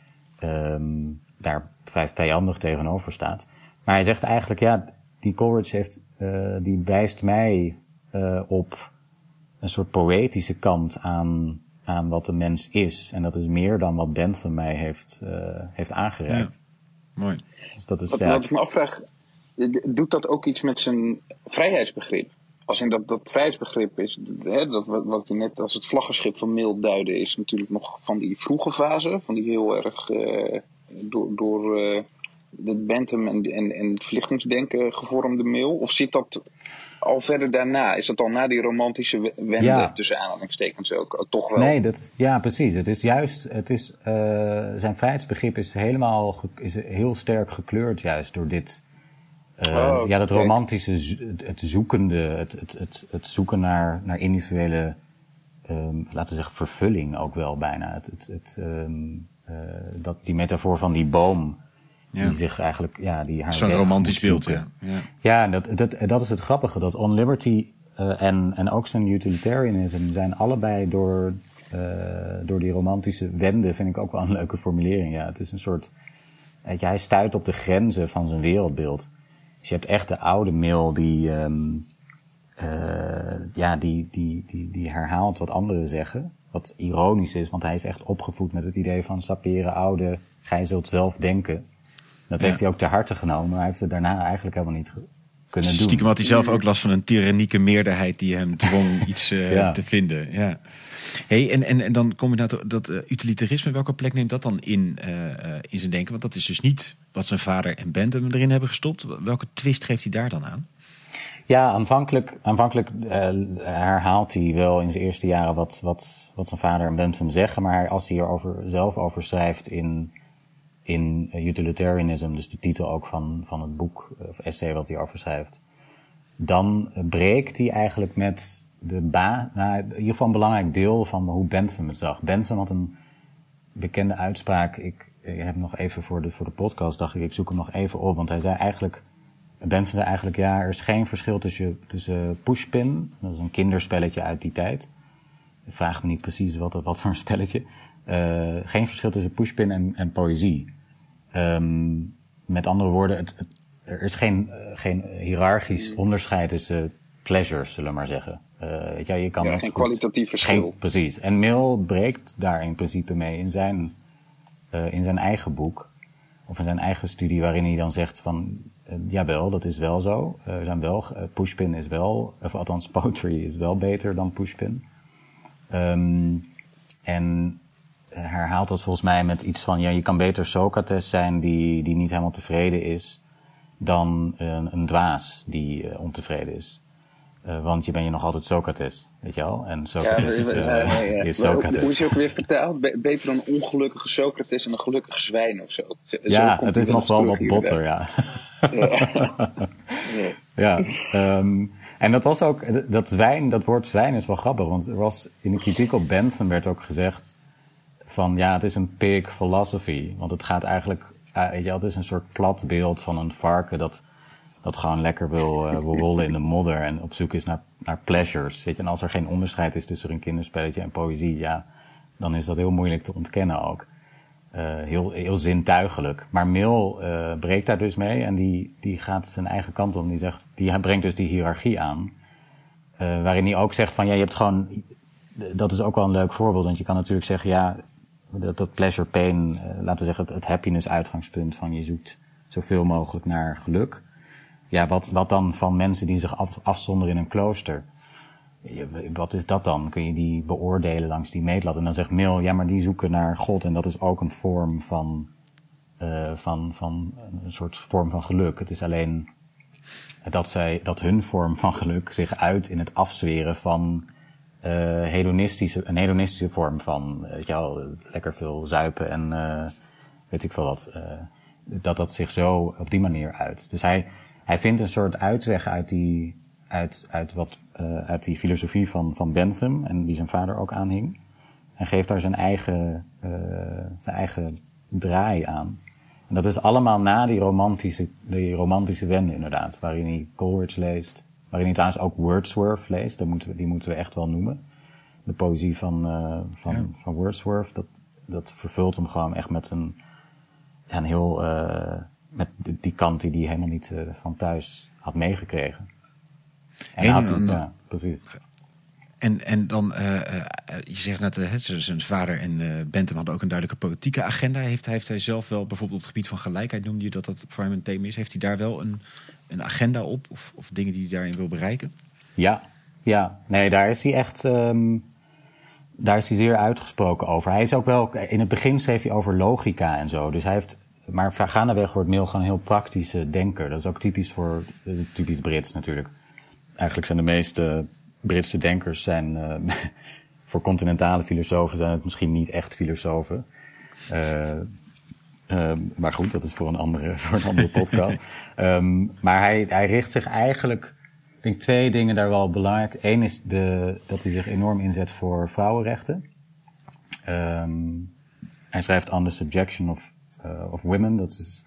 daar vrij vijandig tegenover staat. Maar hij zegt eigenlijk, die Coleridge die wijst mij op een soort poëtische kant aan wat de mens is. En dat is meer dan wat Bentham mij heeft aangereikt. Ja, mooi. Dus dat is, wat ik me afvraag, doet dat ook iets met zijn vrijheidsbegrip? Als in dat vrijheidsbegrip is, wat je net als het vlaggenschip van Mill duidde, is natuurlijk nog van die vroege fase, van die heel erg door het Bentham en het verlichtingsdenken gevormde Mill? Of zit dat al verder daarna? Is dat al na die romantische wende, tussen aanhalingstekens ook toch wel? Nee, precies. Het is juist, zijn vrijheidsbegrip is heel sterk gekleurd juist door dit. Dat romantische, het zoekende, het zoeken naar individuele, laten we zeggen, vervulling ook wel bijna. Die metafoor van die boom, die zich eigenlijk, die haar zo'n romantisch beeld, Ja, dat is het grappige, dat On Liberty en ook zijn utilitarianism zijn allebei door die romantische wende, vind ik ook wel een leuke formulering. Ja, het is een soort, hij stuit op de grenzen van zijn wereldbeeld. Dus je hebt echt de oude Mill die herhaalt wat anderen zeggen. Wat ironisch is, want hij is echt opgevoed met het idee van saperen oude, gij zult zelf denken. Dat heeft hij ook ter harte genomen, maar hij heeft het daarna eigenlijk helemaal niet kunnen doen. Stiekem had hij zelf ook last van een tyrannieke meerderheid die hem dwong iets te vinden. Ja. Hey, en dan kom je naar dat utilitarisme. Welke plek neemt dat dan in zijn denken? Want dat is dus niet wat zijn vader en Bentham erin hebben gestopt. Welke twist geeft hij daar dan aan? Ja, aanvankelijk herhaalt hij wel in zijn eerste jaren wat zijn vader en Bentham zeggen. Maar als hij er zelf over schrijft in Utilitarianism, dus de titel ook van het boek of essay wat hij over schrijft, dan breekt hij eigenlijk met in ieder geval een belangrijk deel van hoe Bentham het zag. Bentham had een bekende uitspraak. Ik heb nog even voor de podcast, dacht ik zoek hem nog even op, want Bentham zei eigenlijk, er is geen verschil tussen pushpin, dat is een kinderspelletje uit die tijd. Ik vraag me niet precies wat voor een spelletje. Geen verschil tussen pushpin en poëzie. Met andere woorden, er is geen hiërarchisch onderscheid tussen pleasures, zullen we maar zeggen. Je kan geen kwalitatief verschil. Precies. En Mill breekt daar in principe mee in zijn eigen boek, of in zijn eigen studie, waarin hij dan zegt van, jawel, dat is wel zo. Pushpin is wel, of althans poetry is wel beter dan pushpin. En herhaalt dat volgens mij met iets van, je kan beter Socrates zijn die niet helemaal tevreden is, dan een dwaas die ontevreden is. Want je bent je nog altijd Socrates, weet je wel? En Socrates is Socrates. Hoe is hij ook weer vertaald? Beter een ongelukkige Socrates en een gelukkig zwijn of zo. Ja, het is nog wel wat botter, ja. En dat was ook, dat woord zwijn is wel grappig, want er was in de kritiek op Bentham werd ook gezegd van, het is een pig philosophy. Want het gaat eigenlijk, het is een soort plat beeld van een varken dat gewoon lekker wil rollen in de modder en op zoek is naar pleasures. Weet je? En als er geen onderscheid is tussen een kinderspelletje en poëzie, dan is dat heel moeilijk te ontkennen ook. Heel zintuigelijk. Maar Mill breekt daar dus mee en die gaat zijn eigen kant op. Die brengt dus die hiërarchie aan. Waarin hij ook zegt van, je hebt gewoon, dat is ook wel een leuk voorbeeld, want je kan natuurlijk zeggen, dat pleasure pain, laten we zeggen het happiness uitgangspunt van je zoekt zoveel mogelijk naar geluk. Ja, wat dan van mensen die zich afzonderen in een klooster? Wat is dat dan? Kun je die beoordelen langs die meetlat? En dan zegt Mill, ja, maar die zoeken naar God en dat is ook een vorm van een soort vorm van geluk. Het is alleen dat hun vorm van geluk zich uit in het afzweren van een hedonistische vorm van, lekker veel zuipen en weet ik veel wat. Dat zich zo op die manier uit. Dus hij vindt een soort uitweg uit die filosofie van Bentham en die zijn vader ook aanhing. En geeft daar zijn eigen draai aan. En dat is allemaal na die romantische wende inderdaad. Waarin hij Coleridge leest. Waarin hij trouwens ook Wordsworth leest. Die moeten we echt wel noemen. De poëzie van Wordsworth. Dat vervult hem gewoon echt met een heel... met die kant die hij helemaal niet van thuis had meegekregen. En precies. En dan, je zegt net, zijn vader en Bentham hadden ook een duidelijke politieke agenda. Heeft hij zelf wel, bijvoorbeeld op het gebied van gelijkheid, noemde je dat voor hem een thema is. Heeft hij daar wel een agenda op? Of dingen die hij daarin wil bereiken? Ja. Nee, daar is hij echt... daar is hij zeer uitgesproken over. Hij is ook wel... In het begin schreef hij over logica en zo. Dus hij heeft... Maar gaandeweg wordt Mill gewoon een heel praktische denker. Dat is ook typisch Brits natuurlijk. Eigenlijk zijn de meeste Britse denkers zijn... voor continentale filosofen zijn het misschien niet echt filosofen. Maar goed, dat is voor een andere podcast. Maar hij richt zich eigenlijk... Ik denk 2 dingen daar wel belangrijk. Eén is dat hij zich enorm inzet voor vrouwenrechten. Hij schrijft On the Subjection of Women. Dat is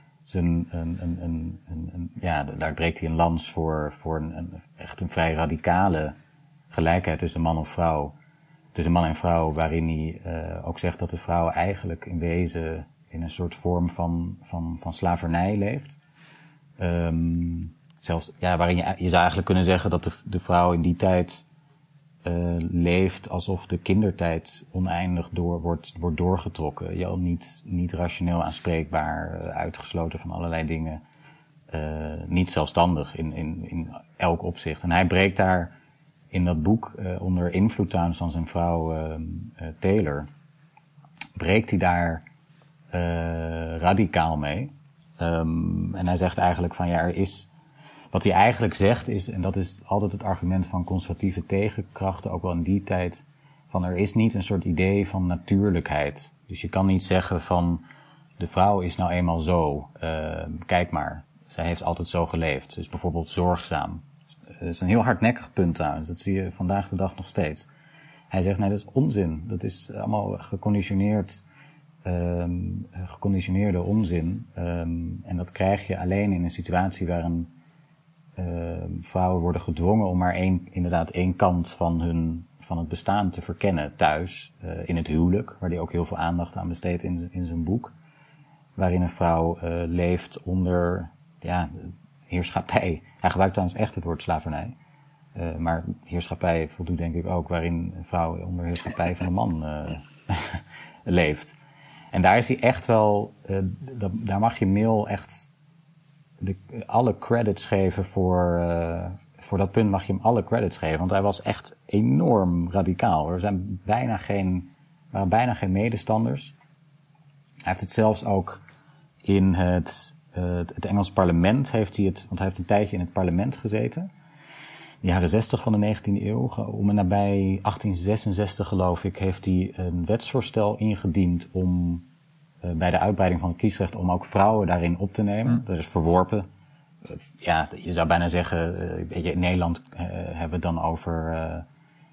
daar breekt hij een lans voor echt een vrij radicale gelijkheid tussen man en vrouw. Tussen man en vrouw, waarin hij ook zegt dat de vrouw eigenlijk in wezen in een soort vorm van slavernij leeft. Waarin je zou eigenlijk kunnen zeggen dat de vrouw in die tijd leeft alsof de kindertijd oneindig wordt doorgetrokken. Je al niet rationeel aanspreekbaar, uitgesloten van allerlei dingen. Niet zelfstandig in elk opzicht. En hij breekt daar in dat boek, onder invloed trouwens van zijn vrouw Taylor, breekt hij daar radicaal mee. En hij zegt eigenlijk van er is... Wat hij eigenlijk zegt is, en dat is altijd het argument van conservatieve tegenkrachten, ook wel in die tijd, van er is niet een soort idee van natuurlijkheid. Dus je kan niet zeggen van, de vrouw is nou eenmaal zo, kijk maar, zij heeft altijd zo geleefd. Dus bijvoorbeeld zorgzaam. Dat is een heel hardnekkig punt trouwens, dat zie je vandaag de dag nog steeds. Hij zegt, nee, dat is onzin. Dat is allemaal geconditioneerde onzin. En dat krijg je alleen in een situatie waarin vrouwen worden gedwongen om maar één kant van het bestaan te verkennen thuis, in het huwelijk, waar hij ook heel veel aandacht aan besteedt in zijn boek, waarin een vrouw leeft onder heerschappij. Hij gebruikt trouwens echt het woord slavernij, maar heerschappij voldoet denk ik ook waarin een vrouw onder heerschappij van een man leeft. En daar is hij echt wel, daar mag je Mill echt alle credits geven voor dat punt mag je hem alle credits geven. Want hij was echt enorm radicaal. Er zijn waren bijna geen medestanders. Hij heeft het zelfs ook in het Engels parlement want hij heeft een tijdje in het parlement gezeten. In de jaren 60 van de 19e eeuw. Om en nabij 1866 geloof ik heeft hij een wetsvoorstel ingediend om bij de uitbreiding van het kiesrecht om ook vrouwen daarin op te nemen. Dat is verworpen. Je zou bijna zeggen, in Nederland hebben we het dan over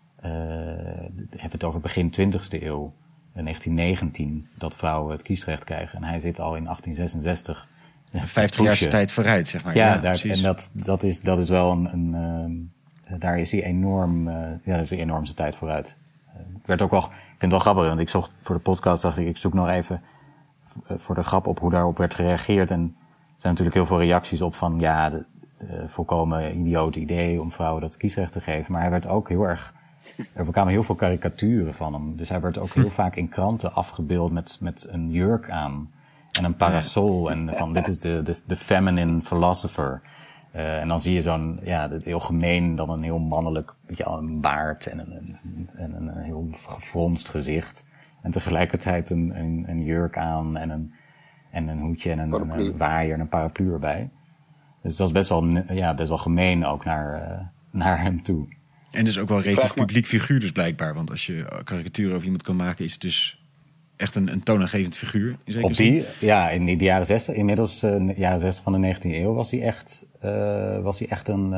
begin 20e eeuw, 1919, dat vrouwen het kiesrecht krijgen. En hij zit al in 1866. 50 jaar tijd vooruit, zeg maar. Ja, en dat is wel daar is hij enorm, dat is een enorme tijd vooruit. Ik vind het wel grappig, want ik zocht voor de podcast, dacht ik zoek nog even voor de grap op hoe daarop werd gereageerd. En er zijn natuurlijk heel veel reacties op van, volkomen idioot idee om vrouwen dat kiesrecht te geven. Maar hij werd ook er kwamen heel veel karikaturen van hem. Dus hij werd ook heel vaak in kranten afgebeeld met een jurk aan. en een parasol. En van dit is de feminine philosopher. En dan zie je zo'n, heel gemeen, dan een heel mannelijk, een baard en een heel gefronst gezicht. En tegelijkertijd een jurk aan en een hoedje en een waaier en een paraplu erbij. Dus dat is best wel gemeen ook naar hem toe. En dus ook wel relatief publiek figuur dus blijkbaar. Want als je karikatuur over iemand kan maken, is het dus echt een toonaangevend figuur. In in de jaren 60, inmiddels de jaren 60 van de 19e eeuw, was hij echt een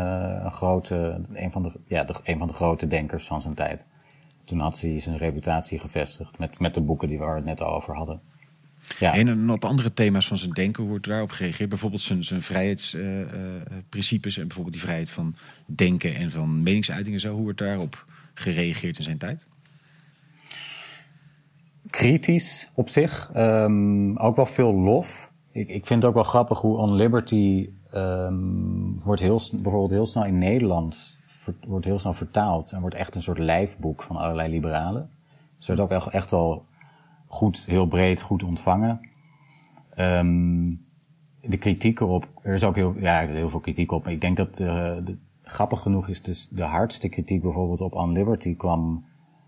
van de grote denkers van zijn tijd. Toen had hij zijn reputatie gevestigd met de boeken die we het net al over hadden. Ja. En op andere thema's van zijn denken, hoe wordt daarop gereageerd? Bijvoorbeeld zijn vrijheidsprincipes en bijvoorbeeld die vrijheid van denken en van meningsuiting en zo. Hoe wordt daarop gereageerd in zijn tijd? Kritisch op zich. Ook wel veel lof. Ik vind het ook wel grappig hoe On Liberty wordt bijvoorbeeld heel snel in Nederland wordt heel snel vertaald en wordt echt een soort lijfboek van allerlei liberalen. Dus het wordt ook echt wel heel breed, goed ontvangen. De kritiek erop, er is ook heel veel kritiek op. Maar ik denk dat grappig genoeg is dus de hardste kritiek bijvoorbeeld op On Liberty kwam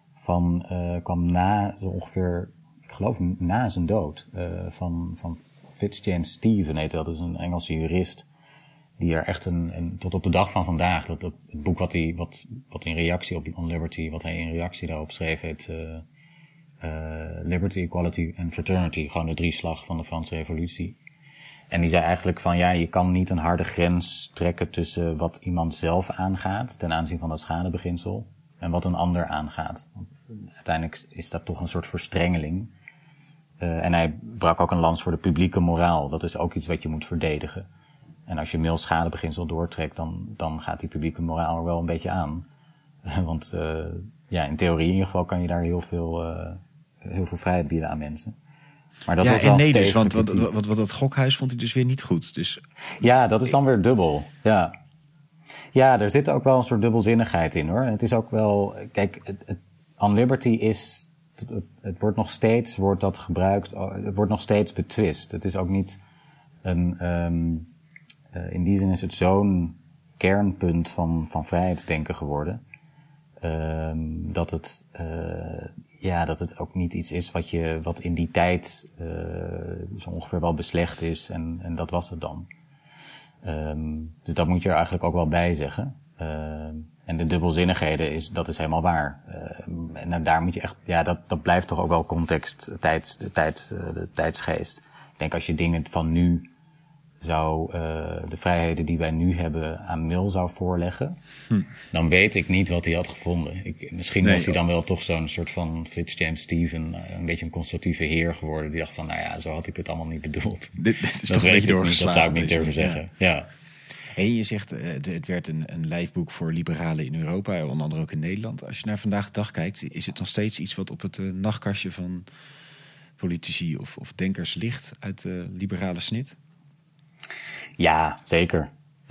na zo ongeveer, ik geloof na zijn dood, van Fitzjames Stephen heette dat, dus een Engelse jurist, die er echt tot op de dag van vandaag, dat het boek wat in reactie op On Liberty, wat hij in reactie daarop schreef, heet Liberty, Equality en Fraternity, gewoon de drieslag van de Franse Revolutie. En die zei eigenlijk van je kan niet een harde grens trekken tussen wat iemand zelf aangaat ten aanzien van dat schadebeginsel en wat een ander aangaat. Want uiteindelijk is dat toch een soort verstrengeling. En hij brak ook een lans voor de publieke moraal. Dat is ook iets wat je moet verdedigen. En als je Mills schadebeginsel doortrekt, dan gaat die publieke moraal er wel een beetje aan. Want in theorie in ieder geval kan je daar heel veel vrijheid bieden aan mensen. Maar dat was wel dus, want dat gokhuis vond hij dus weer niet goed. Dus... Ja, dat is dan weer dubbel. Ja, er zit ook wel een soort dubbelzinnigheid in, hoor. Het is ook wel, kijk, On Liberty is, het wordt nog steeds, gebruikt, het wordt nog steeds betwist. Het is ook niet in die zin is het zo'n kernpunt van vrijheidsdenken geworden, dat het ook niet iets is wat in die tijd zo ongeveer wel beslecht is en dat was het dan. Dus dat moet je er eigenlijk ook wel bij zeggen. En de dubbelzinnigheden dat is helemaal waar. En daar moet je echt, dat blijft toch ook wel context, de tijdsgeest. Ik denk als je dingen van nu de vrijheden die wij nu hebben aan Mill zou voorleggen, dan weet ik niet wat hij had gevonden. Misschien was hij dan wel toch zo'n soort van Fitzjames Stephen, een beetje een conservatieve heer geworden, die dacht van, zo had ik het allemaal niet bedoeld. Dit is toch een beetje doorgeslagen. Dat zou ik niet durven zeggen, ja. En je zegt, het werd een lijfboek voor liberalen in Europa, onder andere ook in Nederland. Als je naar vandaag de dag kijkt, is het nog steeds iets wat op het nachtkastje van politici of denkers ligt uit de liberale snit? Ja, zeker.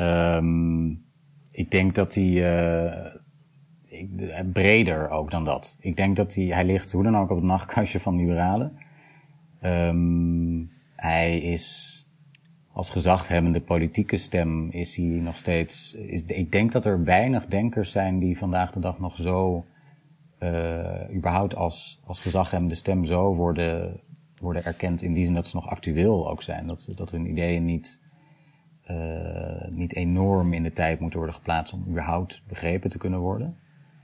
Ik denk dat hij breder ook dan dat. Ik denk dat hij ligt hoe dan ook op het nachtkastje van liberalen. Hij is als gezaghebbende politieke stem is hij nog steeds. Ik denk dat er weinig denkers zijn die vandaag de dag nog zo überhaupt als gezaghebbende stem zo worden erkend, in die zin dat ze nog actueel ook zijn. Dat hun ideeën niet enorm in de tijd moeten worden geplaatst om überhaupt begrepen te kunnen worden.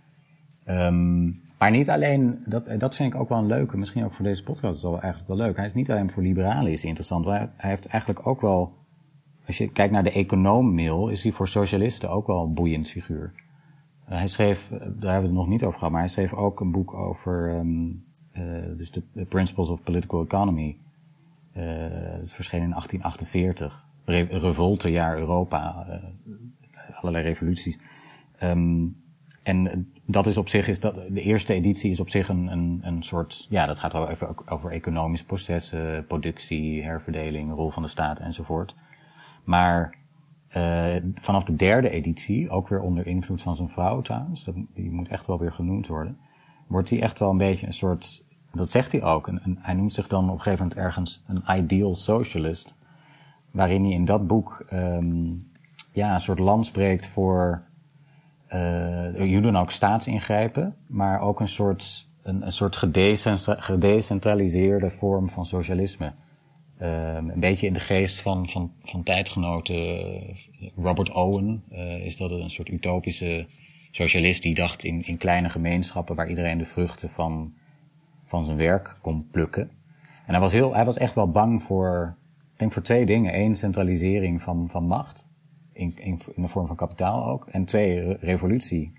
Maar niet alleen, dat vind ik ook wel een leuke, misschien ook voor deze podcast is dat eigenlijk wel leuk. Hij is niet alleen voor liberalen is interessant, maar hij heeft eigenlijk ook wel, als je kijkt naar de econoom Mill, is hij voor socialisten ook wel een boeiend figuur. Hij schreef, daar hebben we het nog niet over gehad, maar hij schreef ook een boek over dus de Principles of Political Economy. Het verscheen in 1848. Revoltejaar Europa, allerlei revoluties. En dat is op zich, de eerste editie is op zich een soort, dat gaat wel even over economisch processen, productie, herverdeling, rol van de staat enzovoort. Maar vanaf de derde editie, ook weer onder invloed van zijn vrouw trouwens, die moet echt wel weer genoemd worden, wordt hij echt wel een beetje een soort dat zegt hij ook. En hij noemt zich dan op een gegeven moment ergens een ideal socialist. Waarin hij in dat boek een soort lans spreekt voor jullie doen ook staatsingrijpen, maar ook een soort gedecentraliseerde vorm van socialisme. Een beetje in de geest van tijdgenoten Robert Owen is dat een soort utopische socialist die dacht in kleine gemeenschappen waar iedereen de vruchten van zijn werk kon plukken. En hij was echt wel bang voor, ik denk voor 2 dingen. 1, centralisering van macht. In de vorm van kapitaal ook. En 2, revolutie.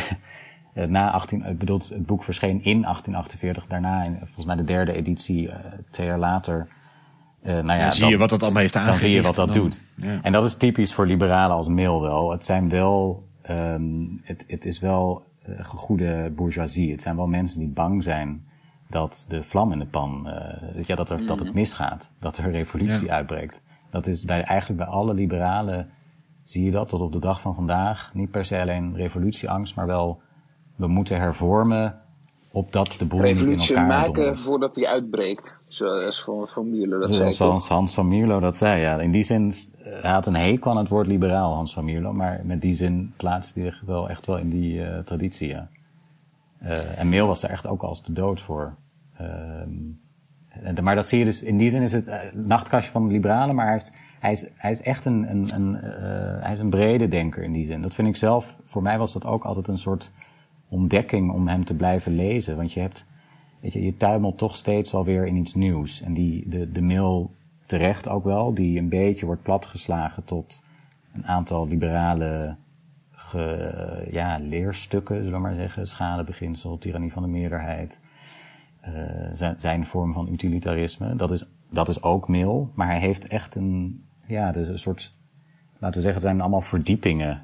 Het boek verscheen in 1848. Daarna, volgens mij de 3e editie, 2 jaar later. Dan zie je wat dat allemaal heeft aangericht. Dan zie je wat dat doet. Ja. En dat is typisch voor liberalen als Mill wel. Het zijn wel, het is wel goede bourgeoisie. Het zijn wel mensen die bang zijn dat de vlam in de pan, dat het misgaat. Dat er een revolutie uitbreekt. Dat is eigenlijk bij alle liberalen zie je dat tot op de dag van vandaag. Niet per se alleen revolutieangst, maar wel we moeten hervormen opdat de boel niet in elkaar revolutie maken dondert. voordat die uitbreekt. Zoals Van Mierlo dat zei. Zoals Hans van Mierlo dat zei, ja. In die zin, hij had een hekel aan het woord liberaal, Hans van Mierlo. Maar met die zin plaatst hij zich wel echt wel in die traditie, ja. En Mill was er echt ook als de dood voor. Maar dat zie je dus, in die zin is het nachtkastje van de liberalen, maar hij is echt hij is een brede denker in die zin. Dat vind ik zelf, voor mij was dat ook altijd een soort ontdekking om hem te blijven lezen. Want je tuimelt toch steeds wel weer in iets nieuws. En de Mill terecht ook wel, die een beetje wordt platgeslagen tot een aantal liberale leerstukken, zullen we maar zeggen. Schadebeginsel, tirannie van de meerderheid. Zijn vorm van utilitarisme. Dat is ook Mill, maar hij heeft echt een soort, laten we zeggen, het zijn allemaal verdiepingen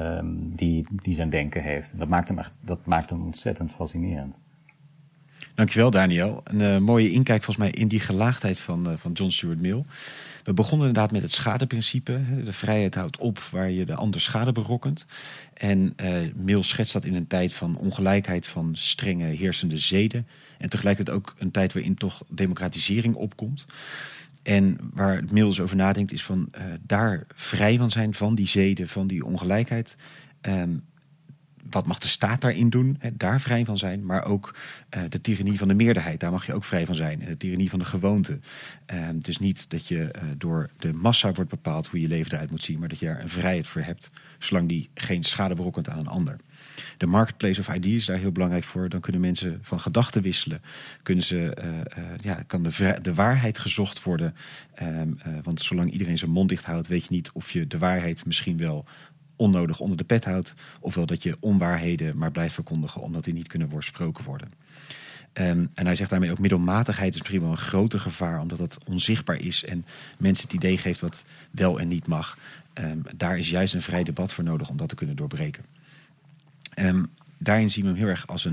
die zijn denken heeft. En dat maakt hem ontzettend fascinerend. Dankjewel, Daniel. Een mooie inkijk volgens mij in die gelaagdheid van John Stuart Mill. We begonnen inderdaad met het schadeprincipe. De vrijheid houdt op waar je de ander schade berokkent. En Mill schetst dat in een tijd van ongelijkheid, van strenge heersende zeden. En tegelijkertijd ook een tijd waarin toch democratisering opkomt. En waar Mill dus over nadenkt is van daar vrij van zijn, van die zeden, van die ongelijkheid. Wat mag de staat daarin doen? Daar vrij van zijn. Maar ook de tirannie van de meerderheid. Daar mag je ook vrij van zijn. En de tirannie van de gewoonte. Dus niet dat je door de massa wordt bepaald hoe je leven eruit moet zien. Maar dat je daar een vrijheid voor hebt. Zolang die geen schade berokkent aan een ander. De marketplace of ideas is daar heel belangrijk voor. Dan kunnen mensen van gedachten wisselen. Kan de waarheid gezocht worden. Want zolang iedereen zijn mond dicht houdt, weet je niet of je de waarheid misschien wel onnodig onder de pet houdt, ofwel dat je onwaarheden maar blijft verkondigen omdat die niet kunnen besproken worden. En hij zegt daarmee ook middelmatigheid is misschien wel een groter gevaar, omdat het onzichtbaar is en mensen het idee geeft wat wel en niet mag. Daar is juist een vrij debat voor nodig om dat te kunnen doorbreken. Daarin zien we hem heel erg als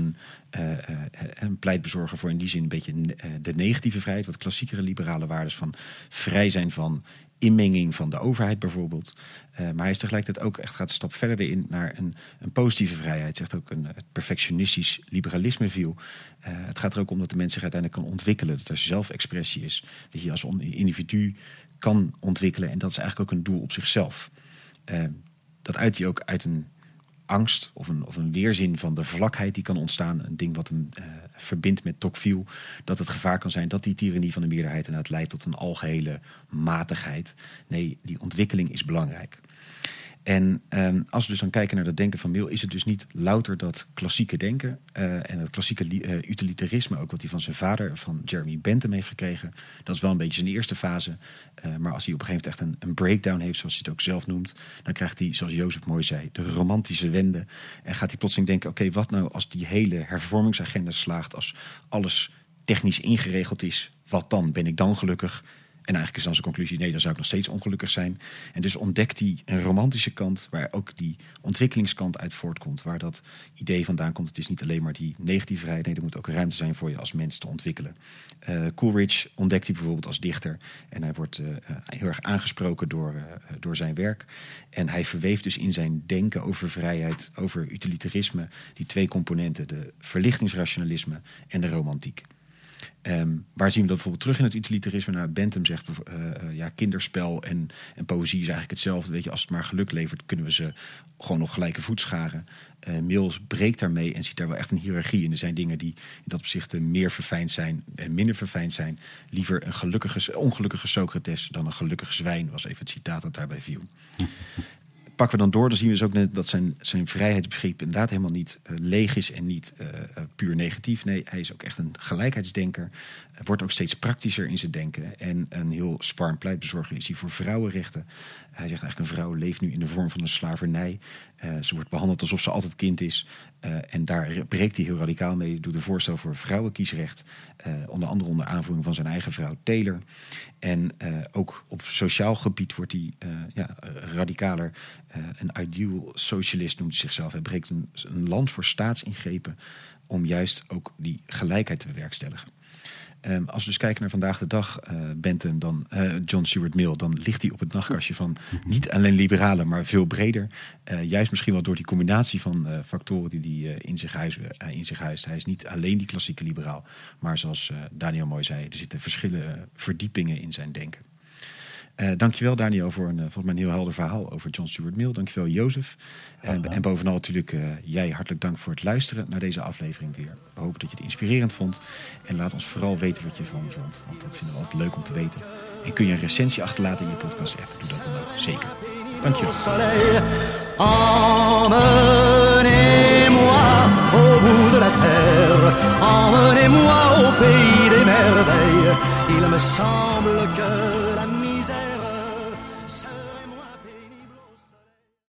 een pleitbezorger voor in die zin een beetje de negatieve vrijheid, wat klassiekere liberale waarden van vrij zijn van inmenging van de overheid bijvoorbeeld. Maar hij is tegelijkertijd ook echt gaat een stap verder in naar een positieve vrijheid. Zegt ook het perfectionistisch liberalisme viel. Het gaat er ook om dat de mens zich uiteindelijk kan ontwikkelen. Dat er zelfexpressie is. Dat je als individu kan ontwikkelen. En dat is eigenlijk ook een doel op zichzelf. Dat uit hij ook uit een angst of een weerzin van de vlakheid die kan ontstaan. Een ding wat hem verbindt met Tocqueville. Dat het gevaar kan zijn dat die tirannie van de meerderheid inderdaad leidt tot een algehele matigheid. Nee, die ontwikkeling is belangrijk. En als we dus dan kijken naar dat denken van Mill, is het dus niet louter dat klassieke denken en het klassieke utilitarisme, ook wat hij van zijn vader, van Jeremy Bentham heeft gekregen. Dat is wel een beetje zijn eerste fase. Maar als hij op een gegeven moment echt een breakdown heeft, zoals hij het ook zelf noemt, dan krijgt hij, zoals Jozef mooi zei, de romantische wende. En gaat hij plotseling denken, oké, wat nou als die hele hervormingsagenda slaagt, als alles technisch ingeregeld is, wat dan? Ben ik dan gelukkig? En eigenlijk is dan zijn conclusie, nee, dan zou ik nog steeds ongelukkig zijn. En dus ontdekt hij een romantische kant, waar ook die ontwikkelingskant uit voortkomt. Waar dat idee vandaan komt, het is niet alleen maar die negatieve vrijheid. Nee, er moet ook ruimte zijn voor je als mens te ontwikkelen. Coleridge ontdekt hij bijvoorbeeld als dichter. En hij wordt heel erg aangesproken door zijn werk. En hij verweeft dus in zijn denken over vrijheid, over utilitarisme, die 2 componenten. De verlichtingsrationalisme en de romantiek. Waar zien we dat bijvoorbeeld terug in het utilitarisme? Nou, Bentham zegt, kinderspel en poëzie is eigenlijk hetzelfde. Weet je, als het maar geluk levert, kunnen we ze gewoon op gelijke voet scharen. Mills breekt daarmee en ziet daar wel echt een hiërarchie in. Er zijn dingen die in dat opzicht meer verfijnd zijn en minder verfijnd zijn. Liever een ongelukkige Socrates dan een gelukkig zwijn, was even het citaat dat daarbij viel. Pakken we dan door, dan zien we dus ook net dat zijn vrijheidsbegrip inderdaad helemaal niet leeg is en niet puur negatief. Nee, hij is ook echt een gelijkheidsdenker. Wordt ook steeds praktischer in zijn denken. En een heel sparm pleitbezorger is hij voor vrouwenrechten. Hij zegt eigenlijk, een vrouw leeft nu in de vorm van een slavernij. Ze wordt behandeld alsof ze altijd kind is. En daar breekt hij heel radicaal mee. Doet een voorstel voor vrouwenkiesrecht. Onder andere onder aanvoering van zijn eigen vrouw Taylor. En ook op sociaal gebied wordt hij radicaler. Een ideal socialist noemt hij zichzelf. Hij breekt een land voor staatsingrepen om juist ook die gelijkheid te bewerkstelligen. Als we dus kijken naar vandaag de dag, Bentham, dan John Stuart Mill, dan ligt hij op het nachtkastje van niet alleen liberalen, maar veel breder. Juist misschien wel door die combinatie van factoren die hij in zich huist. Hij is niet alleen die klassieke liberaal, maar zoals Daniel mooi zei, er zitten verschillende verdiepingen in zijn denken. Dankjewel Daniel voor volgens mij een heel helder verhaal over John Stuart Mill. Dankjewel Jozef. En bovenal natuurlijk jij hartelijk dank voor het luisteren naar deze aflevering weer. We hopen dat je het inspirerend vond. En laat ons vooral weten wat je ervan vond. Want dat vinden we altijd leuk om te weten. En kun je een recensie achterlaten in je podcast app. Doe dat dan ook zeker. Dankjewel. Emmenez-moi au bout de la terre. Emmenez-moi au pays des merveilles. Il me semble que